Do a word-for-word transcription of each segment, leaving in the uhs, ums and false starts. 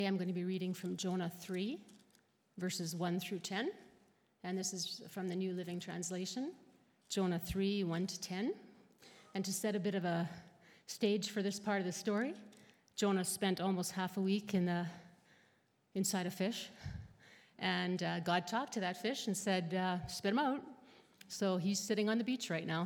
I'm going to be reading from Jonah three, verses one through ten, and this is from the New Living Translation, Jonah three, one to ten. And to set a bit of a stage for this part of the story, Jonah spent almost half a week in the, inside a fish, and uh, God talked to that fish and said, uh, spit him out. So he's sitting on the beach right now.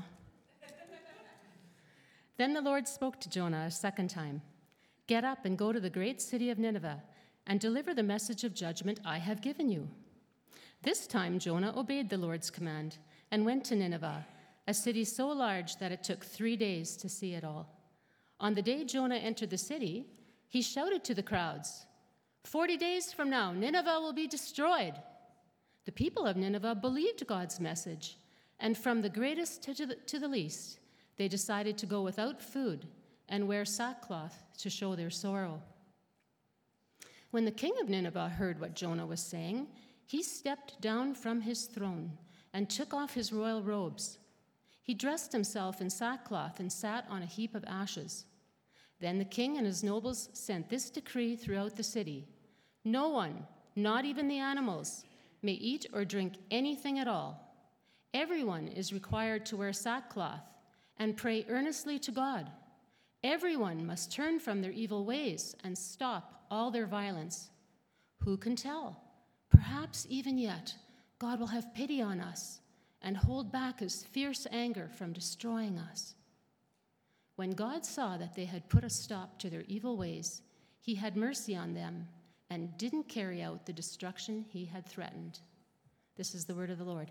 Then the Lord spoke to Jonah a second time. Get up and go to the great city of Nineveh and deliver the message of judgment I have given you. This time Jonah obeyed the Lord's command and went to Nineveh, a city so large that it took three days to see it all. On the day Jonah entered the city, he shouted to the crowds, Forty days from now, Nineveh will be destroyed. The people of Nineveh believed God's message, and from the greatest to the, to the least, they decided to go without food and wear sackcloth to show their sorrow. When the king of Nineveh heard what Jonah was saying, he stepped down from his throne and took off his royal robes. He dressed himself in sackcloth and sat on a heap of ashes. Then the king and his nobles sent this decree throughout the city. No one, not even the animals, may eat or drink anything at all. Everyone is required to wear sackcloth and pray earnestly to God. Everyone must turn from their evil ways and stop all their violence. Who can tell? Perhaps even yet, God will have pity on us and hold back his fierce anger from destroying us. When God saw that they had put a stop to their evil ways, he had mercy on them and didn't carry out the destruction he had threatened. This is the word of the Lord.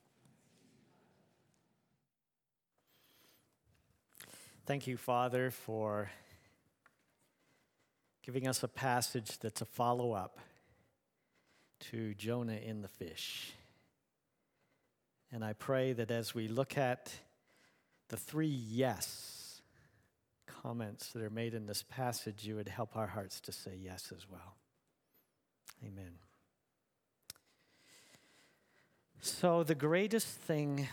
Thank you, Father, for giving us a passage that's a follow-up to Jonah in the fish. And I pray that as we look at the three yes comments that are made in this passage, you would help our hearts to say yes as well. Amen. So the greatest thing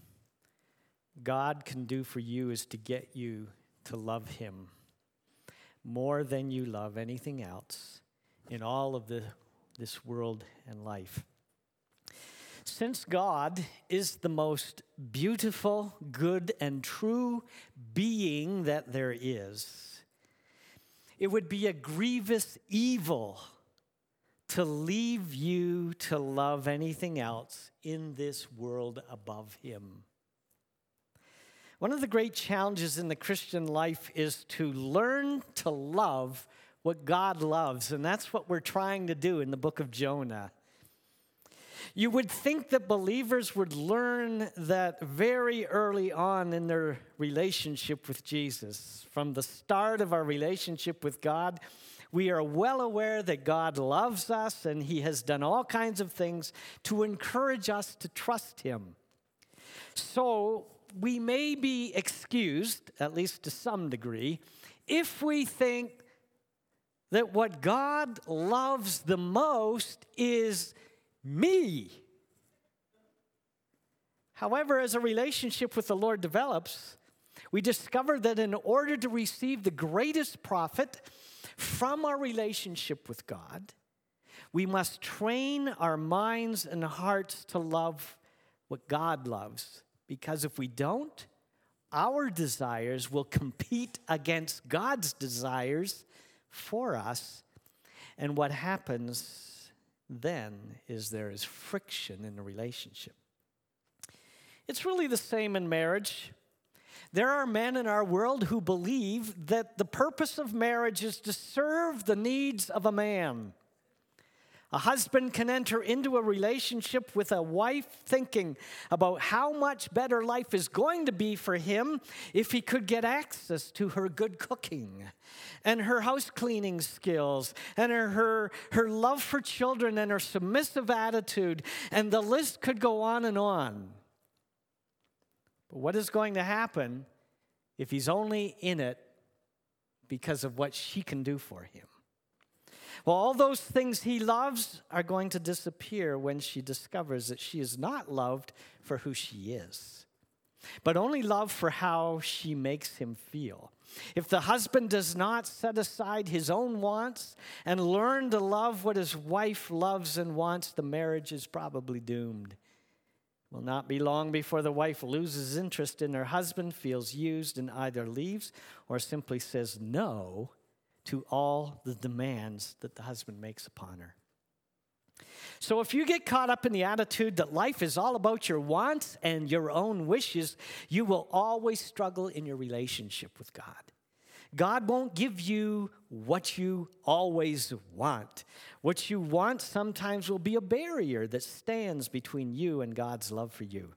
God can do for you is to get you to love him more than you love anything else in all of the, this world and life. Since God is the most beautiful, good, and true being that there is, it would be a grievous evil to leave you to love anything else in this world above him. One of the great challenges in the Christian life is to learn to love what God loves, and that's what we're trying to do in the book of Jonah. You would think that believers would learn that very early on in their relationship with Jesus. From the start of our relationship with God, we are well aware that God loves us, and he has done all kinds of things to encourage us to trust him. So we may be excused, at least to some degree, if we think that what God loves the most is me. However, as a relationship with the Lord develops, we discover that in order to receive the greatest profit from our relationship with God, we must train our minds and hearts to love what God loves. Because if we don't, our desires will compete against God's desires for us. And what happens then is there is friction in the relationship. It's really the same in marriage. There are men in our world who believe that the purpose of marriage is to serve the needs of a man. A husband can enter into a relationship with a wife thinking about how much better life is going to be for him if he could get access to her good cooking and her house cleaning skills and her, her, her love for children and her submissive attitude, and the list could go on and on. But what is going to happen if he's only in it because of what she can do for him? Well, all those things he loves are going to disappear when she discovers that she is not loved for who she is, but only loved for how she makes him feel. If the husband does not set aside his own wants and learn to love what his wife loves and wants, the marriage is probably doomed. It will not be long before the wife loses interest in her husband, feels used, and either leaves or simply says no to all the demands that the husband makes upon her. So if you get caught up in the attitude that life is all about your wants and your own wishes, you will always struggle in your relationship with God. God won't give you what you always want. What you want sometimes will be a barrier that stands between you and God's love for you.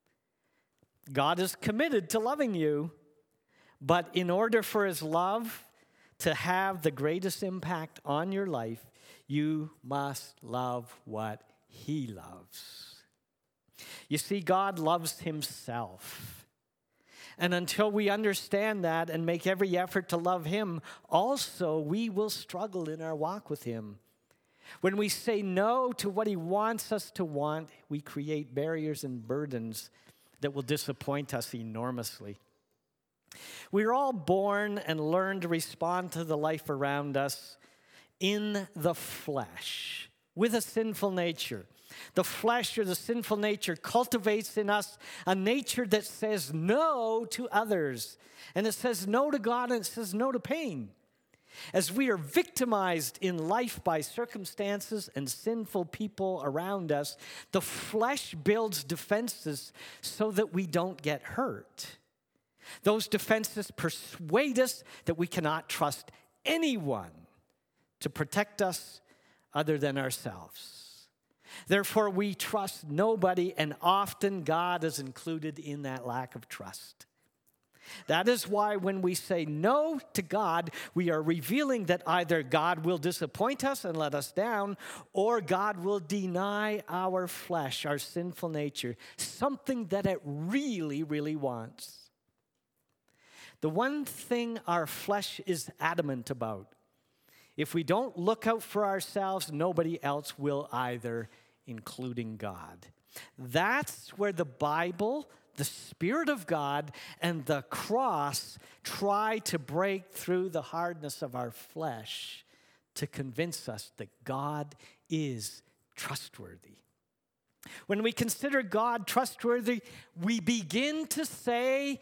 God is committed to loving you, but in order for his love to have the greatest impact on your life, you must love what he loves. You see, God loves himself. And until we understand that and make every effort to love him, also we will struggle in our walk with him. When we say no to what he wants us to want, we create barriers and burdens that will disappoint us enormously. We're all born and learn to respond to the life around us in the flesh, with a sinful nature. The flesh or the sinful nature cultivates in us a nature that says no to others. And it says no to God, and it says no to pain. As we are victimized in life by circumstances and sinful people around us, the flesh builds defenses so that we don't get hurt. Those defenses persuade us that we cannot trust anyone to protect us other than ourselves. Therefore, we trust nobody, and often God is included in that lack of trust. That is why when we say no to God, we are revealing that either God will disappoint us and let us down, or God will deny our flesh, our sinful nature, something that it really, really wants. The one thing our flesh is adamant about: if we don't look out for ourselves, nobody else will either, including God. That's where the Bible, the Spirit of God, and the cross try to break through the hardness of our flesh to convince us that God is trustworthy. When we consider God trustworthy, we begin to say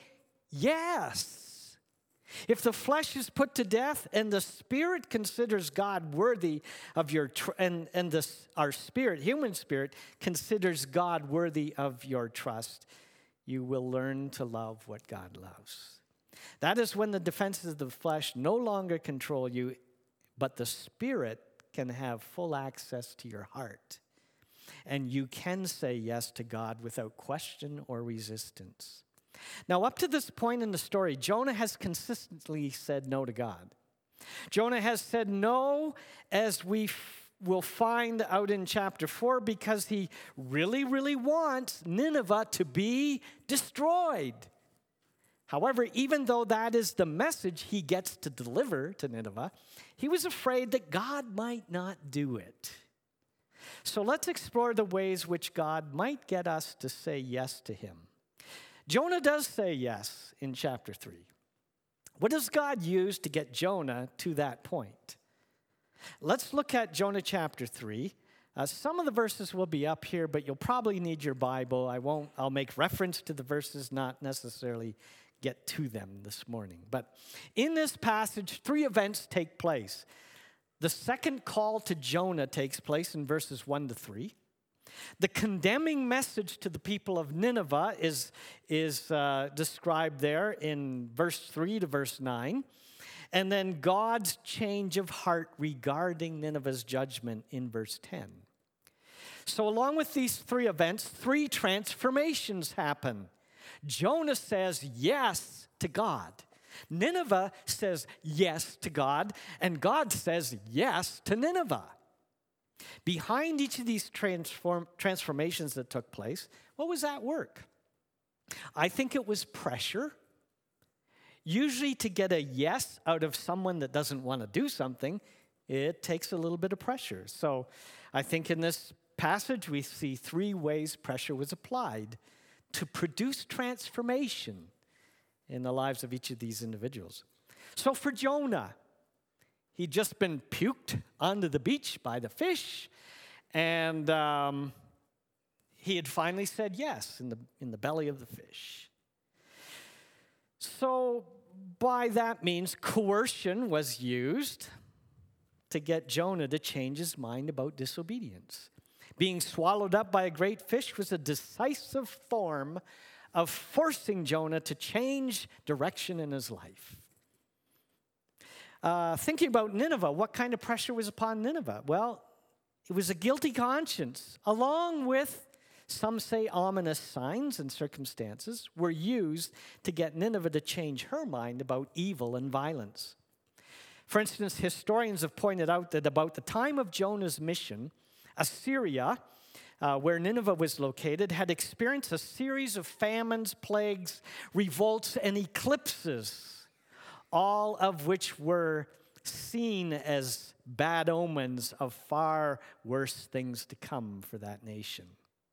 yes. If the flesh is put to death and the spirit considers God worthy of your, tr- and, and the, our spirit, human spirit, considers God worthy of your trust, you will learn to love what God loves. That is when the defenses of the flesh no longer control you, but the spirit can have full access to your heart. And you can say yes to God without question or resistance. Now, up to this point in the story, Jonah has consistently said no to God. Jonah has said no, as we f- will find out in chapter four, because he really, really wants Nineveh to be destroyed. However, even though that is the message he gets to deliver to Nineveh, he was afraid that God might not do it. So let's explore the ways which God might get us to say yes to him. Jonah does say yes in chapter three. What does God use to get Jonah to that point? Let's look at Jonah chapter three. Uh, some of the verses will be up here, but you'll probably need your Bible. I won't, I'll make reference to the verses, not necessarily get to them this morning. But in this passage, three events take place. The second call to Jonah takes place in verses one to three. The condemning message to the people of Nineveh is, is uh, described there in verse three to verse nine. And then God's change of heart regarding Nineveh's judgment in verse ten. So along with these three events, three transformations happen. Jonah says yes to God. Nineveh says yes to God. And God says yes to Nineveh. Behind each of these transform, transformations that took place, what was at work? I think it was pressure. Usually to get a yes out of someone that doesn't want to do something, it takes a little bit of pressure. So I think in this passage we see three ways pressure was applied to produce transformation in the lives of each of these individuals. So for Jonah, he'd just been puked onto the beach by the fish, and um, he had finally said yes in the, in the belly of the fish. So by that means, coercion was used to get Jonah to change his mind about disobedience. Being swallowed up by a great fish was a decisive form of forcing Jonah to change direction in his life. Uh, thinking about Nineveh, what kind of pressure was upon Nineveh? Well, it was a guilty conscience, along with, some say, ominous signs and circumstances were used to get Nineveh to change her mind about evil and violence. For instance, historians have pointed out that about the time of Jonah's mission, Assyria, uh, where Nineveh was located, had experienced a series of famines, plagues, revolts, and eclipses, all of which were seen as bad omens of far worse things to come for that nation.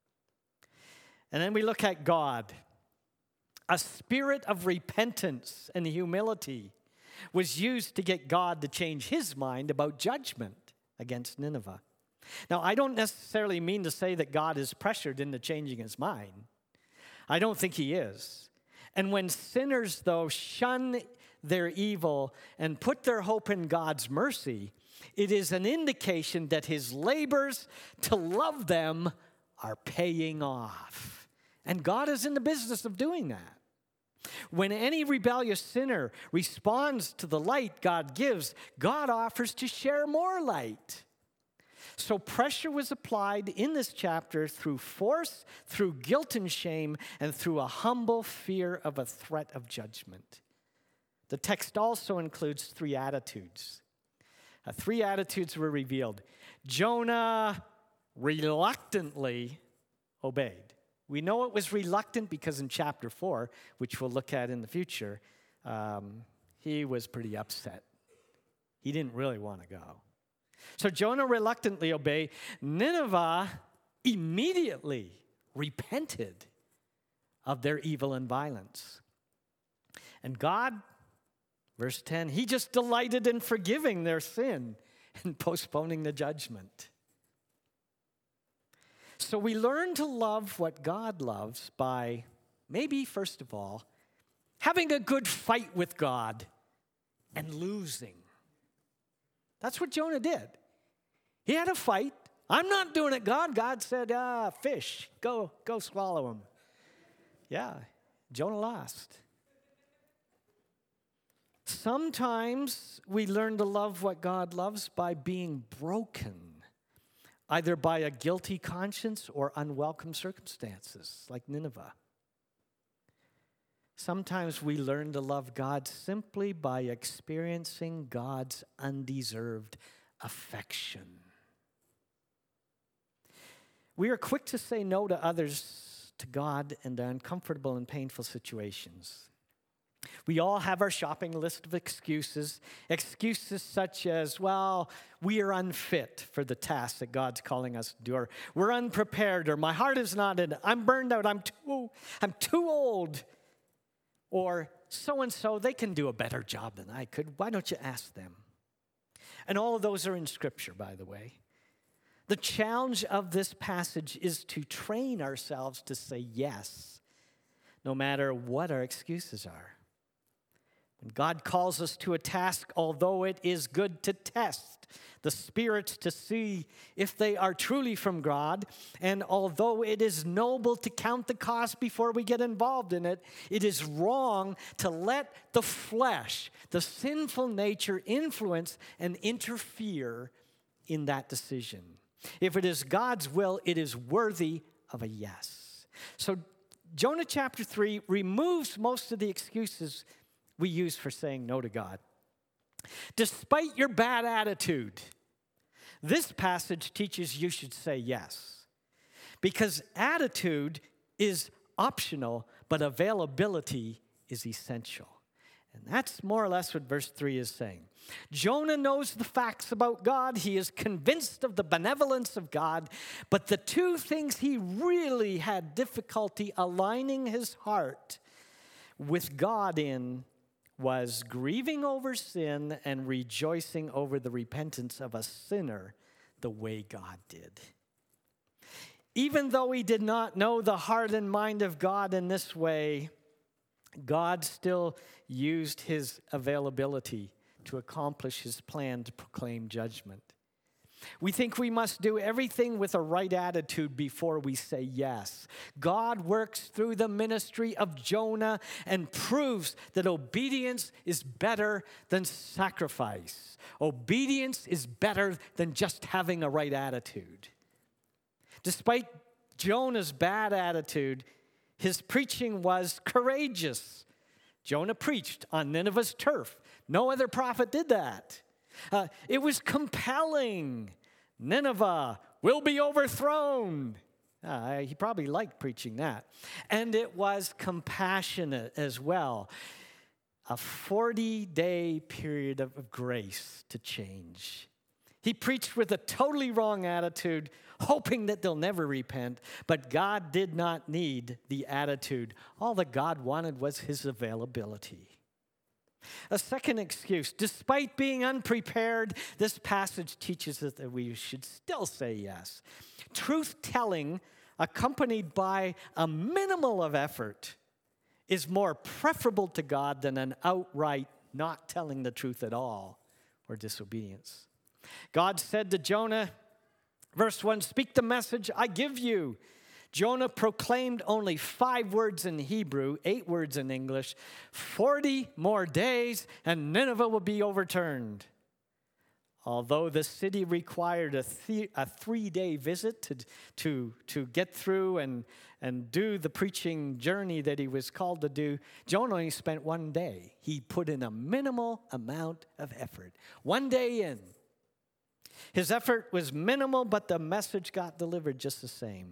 And then we look at God. A spirit of repentance and humility was used to get God to change his mind about judgment against Nineveh. Now, I don't necessarily mean to say that God is pressured into changing his mind. I don't think he is. And when sinners, though, shun their evil and put their hope in God's mercy, it is an indication that his labors to love them are paying off. And God is in the business of doing that. When any rebellious sinner responds to the light God gives, God offers to share more light. So pressure was applied in this chapter through force, through guilt and shame, and through a humble fear of a threat of judgment. The text also includes three attitudes. Uh, three attitudes were revealed. Jonah reluctantly obeyed. We know it was reluctant because in chapter four, which we'll look at in the future, um, he was pretty upset. He didn't really want to go. So Jonah reluctantly obeyed. Nineveh immediately repented of their evil and violence. And God, verse ten, he just delighted in forgiving their sin and postponing the judgment. So we learn to love what God loves by, maybe first of all, having a good fight with God and losing. That's what Jonah did. He had a fight. I'm not doing it, God. God said, ah, fish, go, go swallow him. Yeah, Jonah lost. Sometimes we learn to love what God loves by being broken, either by a guilty conscience or unwelcome circumstances, like Nineveh. Sometimes we learn to love God simply by experiencing God's undeserved affection. We are quick to say no to others, to God, in uncomfortable and painful situations. We all have our shopping list of excuses, excuses such as, well, we are unfit for the task that God's calling us to do, or we're unprepared, or my heart is not in it, I'm burned out, I'm too, I'm too old, or so-and-so, they can do a better job than I could. Why don't you ask them? And all of those are in Scripture, by the way. The challenge of this passage is to train ourselves to say yes, no matter what our excuses are. When God calls us to a task, although it is good to test the spirits to see if they are truly from God, and although it is noble to count the cost before we get involved in it, it is wrong to let the flesh, the sinful nature, influence and interfere in that decision. If it is God's will, it is worthy of a yes. So Jonah chapter three removes most of the excuses we use for saying no to God. Despite your bad attitude, this passage teaches you should say yes. Because attitude is optional, but availability is essential. And that's more or less what verse three is saying. Jonah knows the facts about God. He is convinced of the benevolence of God. But the two things he really had difficulty aligning his heart with God in was grieving over sin and rejoicing over the repentance of a sinner the way God did. Even though he did not know the heart and mind of God in this way, God still used his availability to accomplish his plan to proclaim judgment. We think we must do everything with a right attitude before we say yes. God works through the ministry of Jonah and proves that obedience is better than sacrifice. Obedience is better than just having a right attitude. Despite Jonah's bad attitude, his preaching was courageous. Jonah preached on Nineveh's turf. No other prophet did that. Uh, it was compelling. Nineveh will be overthrown. Uh, he probably liked preaching that. And it was compassionate as well. A forty-day period of grace to change. He preached with a totally wrong attitude, hoping that they'll never repent. But God did not need the attitude. All that God wanted was his availability. A second excuse, despite being unprepared, this passage teaches us that we should still say yes. Truth-telling accompanied by a minimal of effort is more preferable to God than an outright not telling the truth at all or disobedience. God said to Jonah, verse one, "Speak the message I give you." Jonah proclaimed only five words in Hebrew, eight words in English. Forty more days and Nineveh will be overturned. Although the city required a, th- a three-day visit to, to, to get through and, and do the preaching journey that he was called to do, Jonah only spent one day. He put in a minimal amount of effort. One day in. His effort was minimal, but the message got delivered just the same.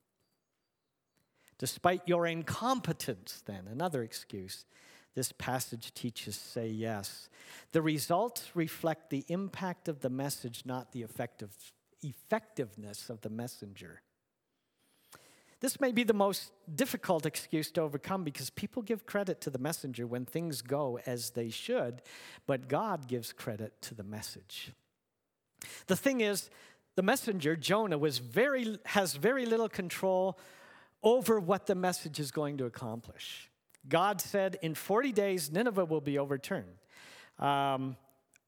Despite your incompetence, then, another excuse, this passage teaches say yes. The results reflect the impact of the message, not the effective, effectiveness of the messenger. This may be the most difficult excuse to overcome because people give credit to the messenger when things go as they should, but God gives credit to the message. The thing is, the messenger, Jonah, was very, has very little control over what the message is going to accomplish. God said, in forty days, Nineveh will be overturned. Um,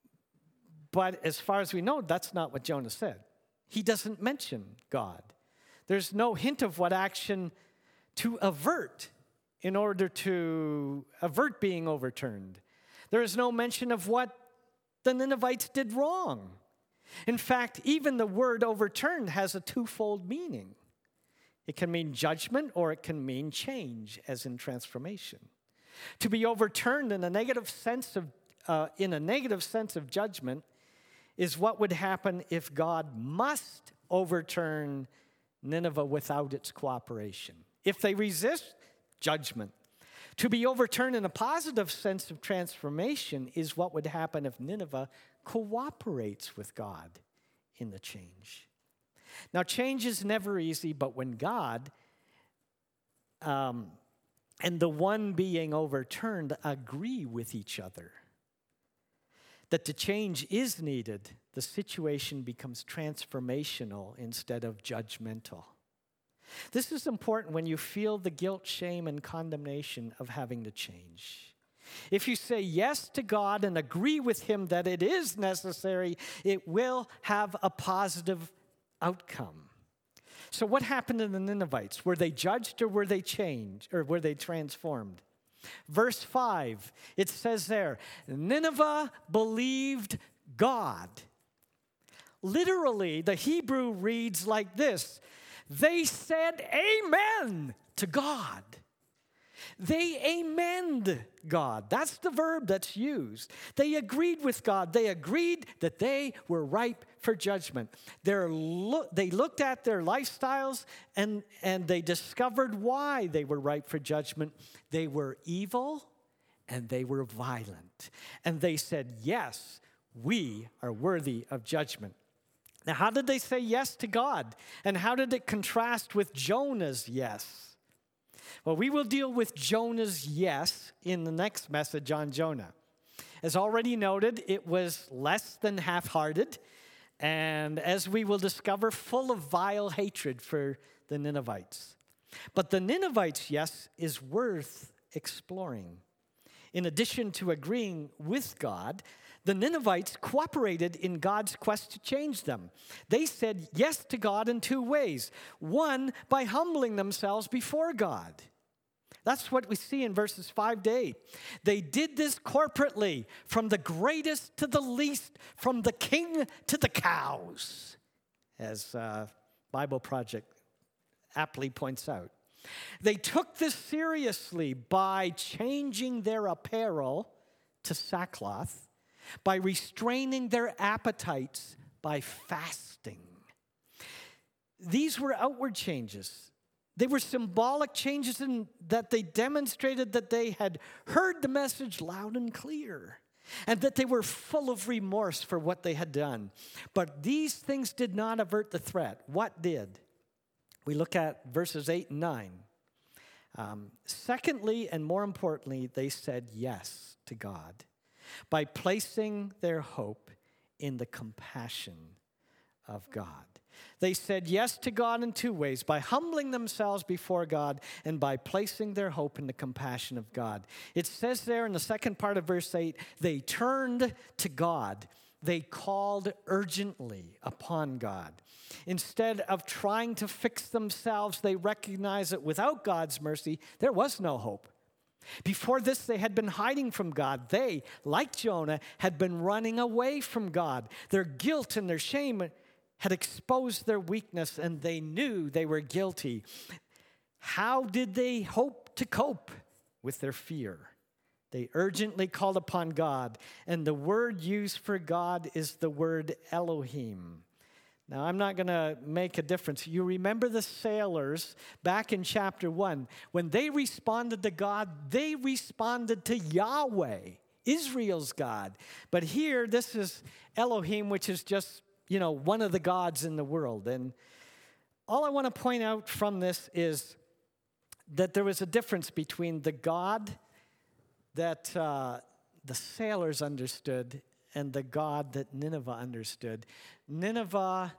but as far as we know, that's not what Jonah said. He doesn't mention God. There's no hint of what action to avert in order to avert being overturned. There is no mention of what the Ninevites did wrong. In fact, even the word overturned has a twofold meaning. It can mean judgment or it can mean change, as in transformation. To be overturned in a negative sense of, uh, in a negative sense of judgment is what would happen if God must overturn Nineveh without its cooperation. If they resist, judgment. To be overturned in a positive sense of transformation is what would happen if Nineveh cooperates with God in the change. Now, change is never easy, but when God um, and the one being overturned agree with each other that the change is needed, the situation becomes transformational instead of judgmental. This is important when you feel the guilt, shame, and condemnation of having to change. If you say yes to God and agree with him that it is necessary, it will have a positive outcome. So what happened to the Ninevites? Were they judged or were they changed or were they transformed? Verse five, it says there, Nineveh believed God. Literally, the Hebrew reads like this: they said amen to God. They amened God. That's the verb that's used. They agreed with God. They agreed that they were ripe for judgment. They're lo- they looked at their lifestyles and, and they discovered why they were ripe for judgment. They were evil and they were violent. And they said, yes, we are worthy of judgment. Now, how did they say yes to God? And how did it contrast with Jonah's yes? Well, we will deal with Jonah's yes in the next message on Jonah. As already noted, it was less than half-hearted, and as we will discover, full of vile hatred for the Ninevites. But the Ninevites' yes is worth exploring. In addition to agreeing with God, the Ninevites cooperated in God's quest to change them. They said yes to God in two ways. One, by humbling themselves before God. That's what we see in verses five to eight. They did this corporately, from the greatest to the least, from the king to the cows, as uh, Bible Project aptly points out. They took this seriously by changing their apparel to sackcloth, by restraining their appetites by fasting. These were outward changes. They were symbolic changes in that they demonstrated that they had heard the message loud and clear, and that they were full of remorse for what they had done. But these things did not avert the threat. What did? We look at verses eight and nine. Um, secondly, and more importantly, they said yes to God by placing their hope in the compassion of God. They said yes to God in two ways, by humbling themselves before God and by placing their hope in the compassion of God. It says there in the second part of verse eight, they turned to God. They called urgently upon God. Instead of trying to fix themselves, they recognized that without God's mercy, there was no hope. Before this, they had been hiding from God. They, like Jonah, had been running away from God. Their guilt and their shame had exposed their weakness, and they knew they were guilty. How did they hope to cope with their fear? They urgently called upon God, and the word used for God is the word Elohim. Now, I'm not going to make a difference. You remember the sailors back in chapter one. When they responded to God, they responded to Yahweh, Israel's God. But here, this is Elohim, which is just, you know, one of the gods in the world. And all I want to point out from this is that there was a difference between the God that uh, the sailors understood and the God that Nineveh understood. Nineveh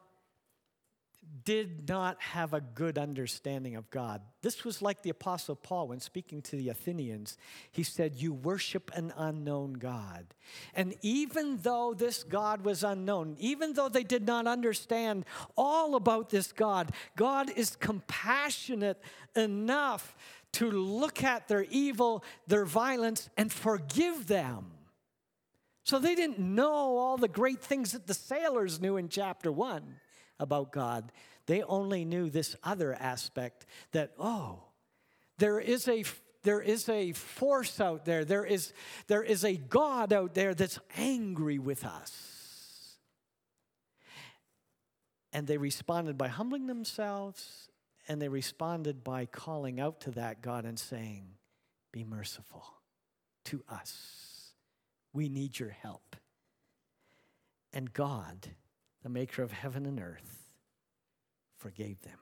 did not have a good understanding of God. This was like the Apostle Paul when speaking to the Athenians. He said, you worship an unknown God. And even though this God was unknown, even though they did not understand all about this God, God is compassionate enough to look at their evil, their violence, and forgive them. So they didn't know all the great things that the sailors knew in chapter one about God. They only knew this other aspect that, oh, there is a there is a force out there. There is, there is a God out there that's angry with us. And they responded by humbling themselves, and they responded by calling out to that God and saying, be merciful to us. We need your help. And God, the maker of heaven and earth, forgave them.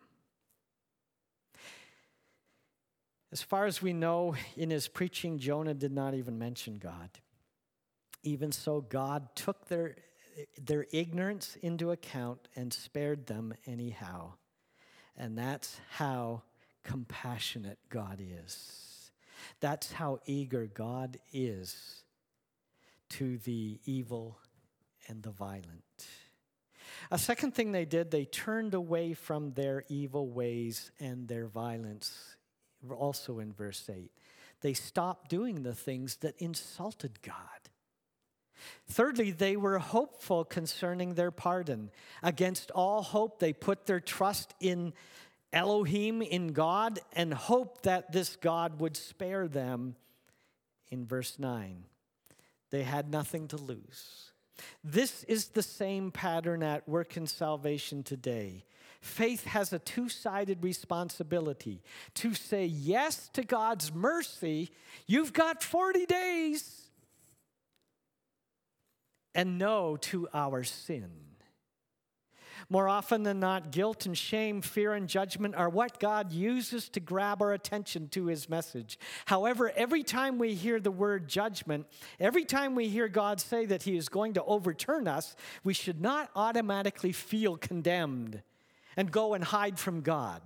As far as we know, in his preaching, Jonah did not even mention God. Even so, God took their, their ignorance into account and spared them anyhow. And that's how compassionate God is. That's how eager God is to the evil and the violent. A second thing they did, they turned away from their evil ways and their violence, also in verse eight. They stopped doing the things that insulted God. Thirdly, they were hopeful concerning their pardon. Against all hope, they put their trust in Elohim, in God, and hoped that this God would spare them. In verse nine, they had nothing to lose. This is the same pattern at work in salvation today. Faith has a two-sided responsibility to say yes to God's mercy. You've got forty days. And no to our sin. More often than not, guilt and shame, fear and judgment are what God uses to grab our attention to his message. However, every time we hear the word judgment, every time we hear God say that he is going to overturn us, we should not automatically feel condemned and go and hide from God.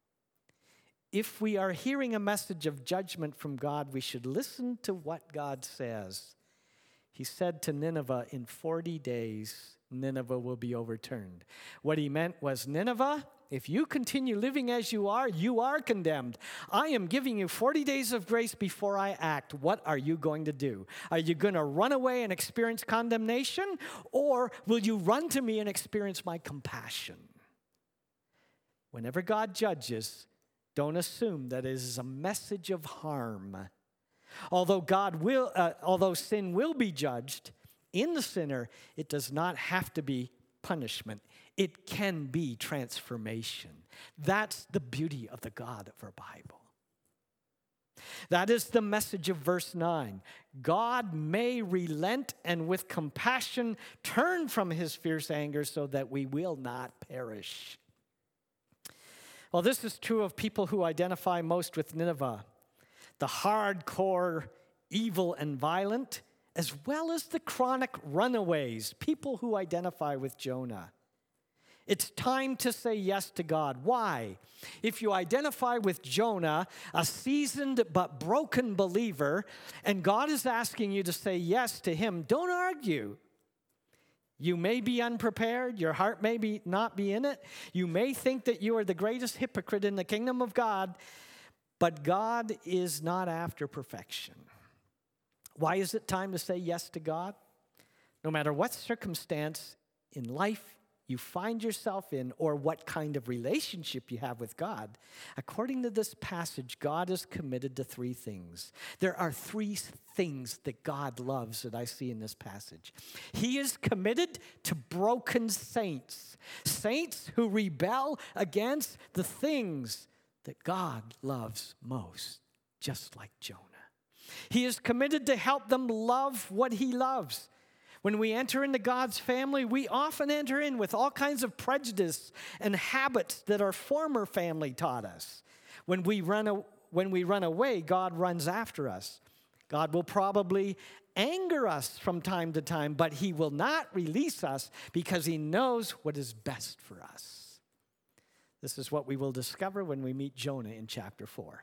If we are hearing a message of judgment from God, we should listen to what God says. He said to Nineveh, in forty days, Nineveh will be overturned. What he meant was, Nineveh, if you continue living as you are, you are condemned. I am giving you forty days of grace before I act. What are you going to do? Are you going to run away and experience condemnation? Or will you run to me and experience my compassion? Whenever God judges, don't assume that it is a message of harm. Although God will, uh, although sin will be judged, in the sinner, it does not have to be punishment. It can be transformation. That's the beauty of the God of our Bible. That is the message of verse nine. God may relent and with compassion turn from his fierce anger so that we will not perish. Well, this is true of people who identify most with Nineveh, the hardcore, evil, and violent, as well as the chronic runaways, people who identify with Jonah. It's time to say yes to God. Why? If you identify with Jonah, a seasoned but broken believer, and God is asking you to say yes to him, don't argue. You may be unprepared. Your heart may be not be in it. You may think that you are the greatest hypocrite in the kingdom of God, but God is not after perfection. Why is it time to say yes to God? No matter what circumstance in life you find yourself in or what kind of relationship you have with God, according to this passage, God is committed to three things. There are three things that God loves that I see in this passage. He is committed to broken saints, saints who rebel against the things that God loves most, just like Jonah. He is committed to help them love what he loves. When we enter into God's family, we often enter in with all kinds of prejudice and habits that our former family taught us. When we run, when we run away, God runs after us. God will probably anger us from time to time, but he will not release us because he knows what is best for us. This is what we will discover when we meet Jonah in chapter four.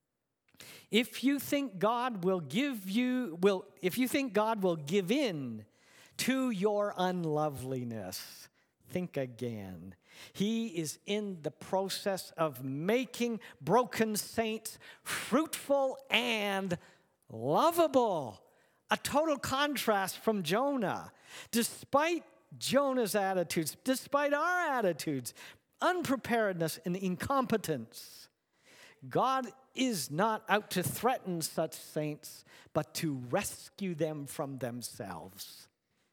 If you think God will give you, will, if you think God will give in to your unloveliness, think again. He is in the process of making broken saints fruitful and lovable. A total contrast from Jonah. Despite Jonah's attitudes, despite our attitudes, unpreparedness and incompetence, God is not out to threaten such saints, but to rescue them from themselves.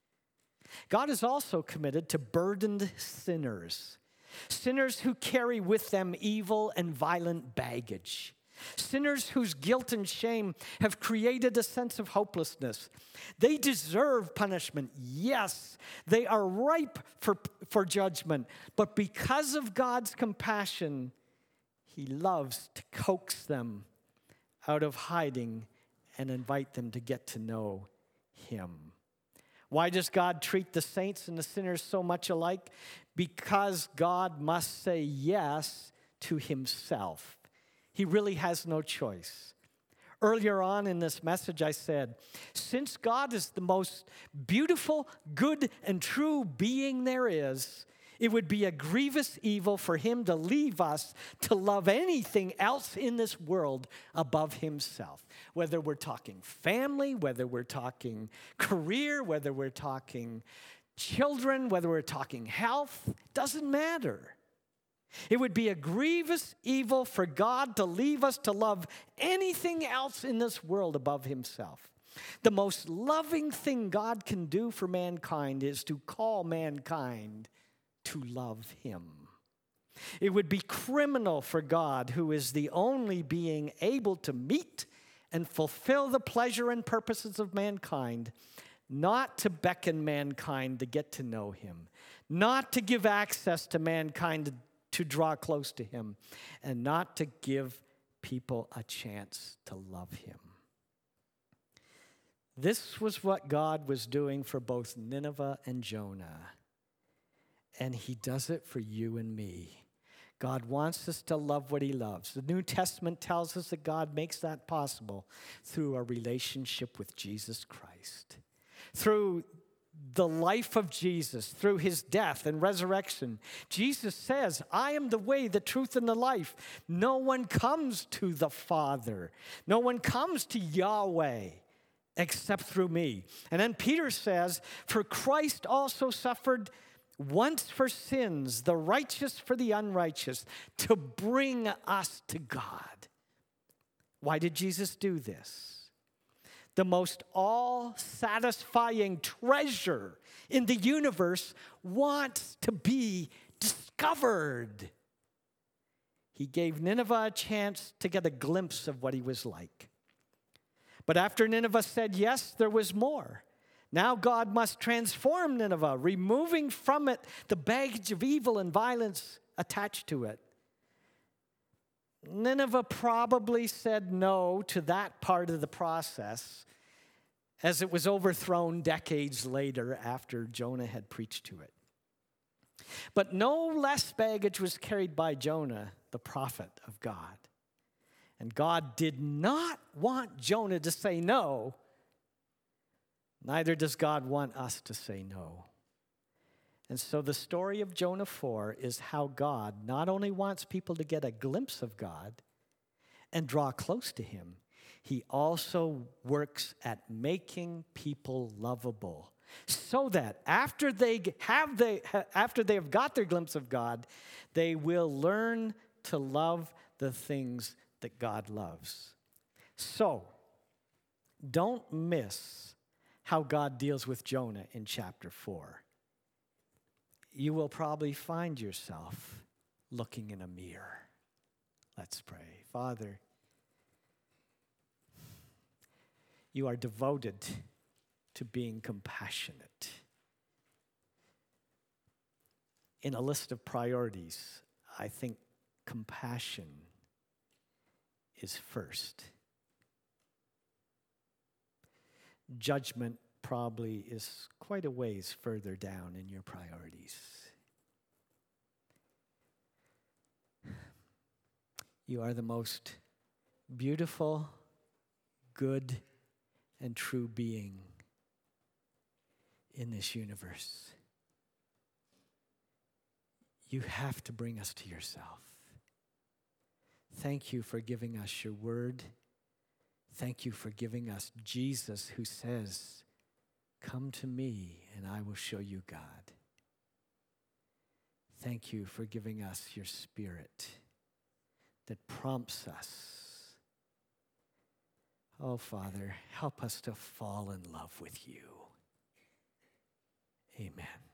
God is also committed to burdened sinners, sinners who carry with them evil and violent baggage, sinners whose guilt and shame have created a sense of hopelessness. They deserve punishment. Yes, they are ripe for, for judgment, but because of God's compassion, he loves to coax them out of hiding and invite them to get to know him. Why does God treat the saints and the sinners so much alike? Because God must say yes to himself. He really has no choice. Earlier on in this message, I said, since God is the most beautiful, good, and true being there is, it would be a grievous evil for him to leave us to love anything else in this world above himself. Whether we're talking family, whether we're talking career, whether we're talking children, whether we're talking health, doesn't matter. It would be a grievous evil for God to leave us to love anything else in this world above himself. The most loving thing God can do for mankind is to call mankind to love him. It would be criminal for God, who is the only being able to meet and fulfill the pleasure and purposes of mankind, not to beckon mankind to get to know him, not to give access to mankind to, to draw close to him, and not to give people a chance to love him. This was what God was doing for both Nineveh and Jonah, and he does it for you and me. God wants us to love what he loves. The New Testament tells us that God makes that possible through a relationship with Jesus Christ. Through the life of Jesus, through his death and resurrection. Jesus says, I am the way, the truth, and the life. No one comes to the Father. No one comes to Yahweh except through me. And then Peter says, for Christ also suffered once for sins, the righteous for the unrighteous, to bring us to God. Why did Jesus do this? The most all-satisfying treasure in the universe wants to be discovered. He gave Nineveh a chance to get a glimpse of what he was like. But after Nineveh said yes, there was more. Now God must transform Nineveh, removing from it the baggage of evil and violence attached to it. Nineveh probably said no to that part of the process, as it was overthrown decades later after Jonah had preached to it. But no less baggage was carried by Jonah, the prophet of God. And God did not want Jonah to say no. Neither does God want us to say no. And so the story of Jonah four is how God not only wants people to get a glimpse of God and draw close to him, he also works at making people lovable, so that after they have they after they have got their glimpse of God, they will learn to love the things that God loves. So, don't miss how God deals with Jonah in chapter four. You will probably find yourself looking in a mirror. Let's pray. Father, you are devoted to being compassionate. In a list of priorities, I think compassion is first. Judgment probably is quite a ways further down in your priorities. You are the most beautiful, good, and true being in this universe. You have to bring us to yourself. Thank you for giving us your word. Thank you for giving us Jesus, who says, come to me and I will show you God. Thank you for giving us your Spirit that prompts us. Oh, Father, help us to fall in love with you. Amen.